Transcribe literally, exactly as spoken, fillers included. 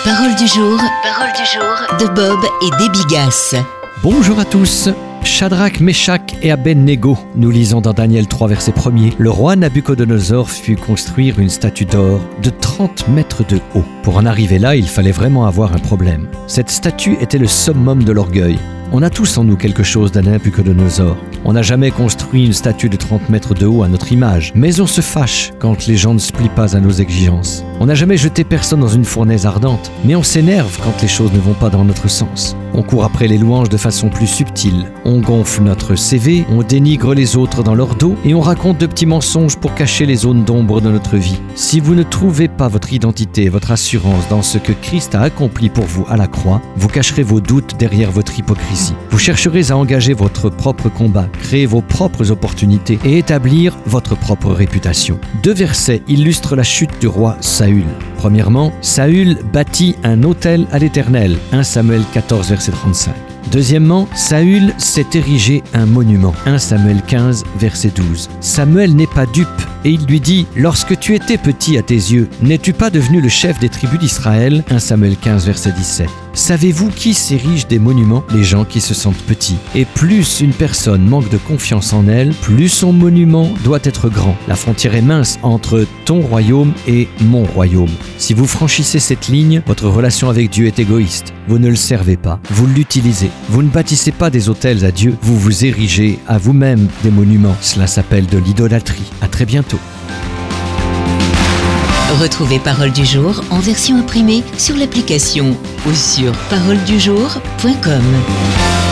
Parole du jour, parole du jour de Bob et Debbie Gass. Bonjour à tous. Shadrach, Meshach et Abednego, nous lisons dans Daniel trois, verset premier. Le roi Nabuchodonosor fit construire une statue d'or de trente mètres de haut. Pour en arriver là, il fallait vraiment avoir un problème. Cette statue était le summum de l'orgueil. On a tous en nous quelque chose d'un Nabuchodonosor. On n'a jamais construit une statue de trente mètres de haut à notre image, mais on se fâche quand les gens ne se plient pas à nos exigences. On n'a jamais jeté personne dans une fournaise ardente, mais on s'énerve quand les choses ne vont pas dans notre sens. On court après les louanges de façon plus subtile. On gonfle notre C V, on dénigre les autres dans leur dos et on raconte de petits mensonges pour cacher les zones d'ombre de notre vie. Si vous ne trouvez pas votre identité et votre assurance dans ce que Christ a accompli pour vous à la croix, vous cacherez vos doutes derrière votre hypocrisie. Vous chercherez à engager votre propre combat, créer vos propres opportunités et établir votre propre réputation. Deux versets illustrent la chute du roi Saül. Premièrement, Saül bâtit un autel à l'Éternel. premier Samuel quatorze, verset trente-cinq. Deuxièmement, Saül s'est érigé un monument. premier Samuel quinze, verset douze. Samuel n'est pas dupe et il lui dit « Lorsque tu étais petit à tes yeux, n'es-tu pas devenu le chef des tribus d'Israël » premier Samuel quinze, verset dix-sept. Savez-vous qui s'érige des monuments? Les gens qui se sentent petits. Et plus une personne manque de confiance en elle, plus son monument doit être grand. La frontière est mince entre ton royaume et mon royaume. Si vous franchissez cette ligne, votre relation avec Dieu est égoïste. Vous ne le servez pas, vous l'utilisez. Vous ne bâtissez pas des autels à Dieu, vous vous érigez à vous-même des monuments. Cela s'appelle de l'idolâtrie. À très bientôt. Retrouvez Parole du jour en version imprimée sur l'application ou sur parole du jour point com.